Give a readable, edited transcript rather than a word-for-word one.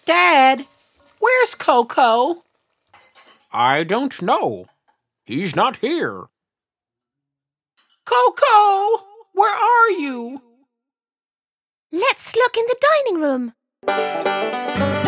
Dad, where's Coco? I don't know. He's not here. Coco, where are you? Let's look in the dining room.